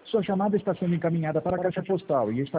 Sua chamada está sendo encaminhada para a caixa postal e está